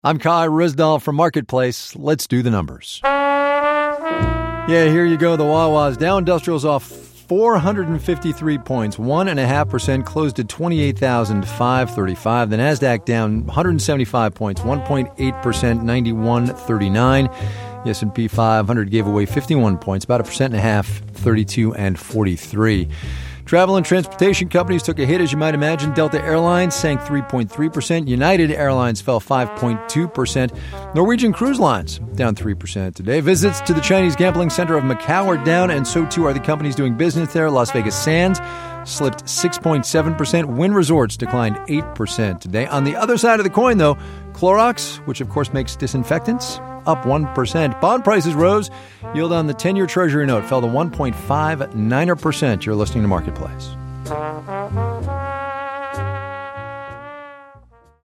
I'm Kai Rizdal from Marketplace. Let's do the numbers. Yeah, here you go. The Wawa's Dow Industrial's off 453 points, 1.5%, closed at 28,535. The Nasdaq down 175 points, 1.8%, 91.39. The S&P 500 gave away 51 points, about 1.5%, 32 and 43. Travel and transportation companies took a hit, as you might imagine. Delta Airlines sank 3.3%. United Airlines fell 5.2%. Norwegian Cruise Lines down 3% today. Visits to the Chinese gambling center of Macau are down, and so too are the companies doing business there. Las Vegas Sands slipped 6.7%. Wynn Resorts declined 8% today. On the other side of the coin, though, Clorox, which of course makes disinfectants, up 1%. Bond prices rose. Yield on the 10-year Treasury note fell to 1.59%. You're listening to Marketplace.